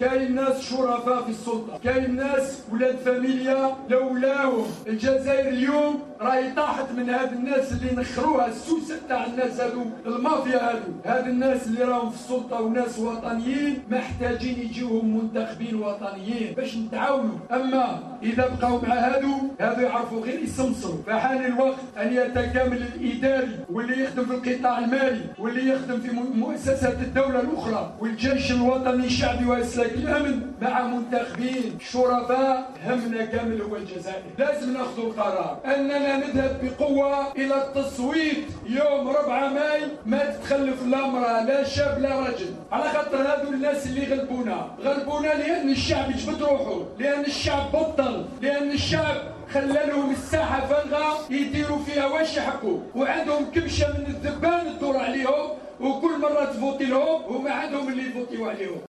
كاين ناس شرفاء في السلطه، كاين ناس ولاد فاميليا لولاهم الجزائر اليوم راهي طاحت من هاد الناس اللي نخروها السوسه تاع الناس هادو المافيا هاد الناس اللي راهم في السلطه وناس وطنيين محتاجين يجيوهم منتخبين وطنيين باش نتعاونوا. اما اذا بقاو مع هادو يعرفوا غير يسمسروا. فحان الوقت ان يتكامل الاداري واللي يخدم في القطاع المالي واللي يخدم في مؤسسات الدوله الاخرى والجيش الوطني الشعبي واسلاك الامن مع منتخبين شرفاء. همنا كامل هو الجزائر. لازم ناخذ القرار اننا نذهب بقوه الى التصويت يوم 4 ماي. ما تتخلف لا امراه لا شاب لا رجل، على خاطر هذو الناس اللي غلبونا لان الشعب جبد روحه، لان الشعب بطل، لان الشعب خلى لهم الساحه فارغه يديروا فيها واش يحبوا، وعندهم كبشه من الذبان تدور عليهم، وكل مره تفوتي لهم وما عندهم اللي يفوتيوا عليهم.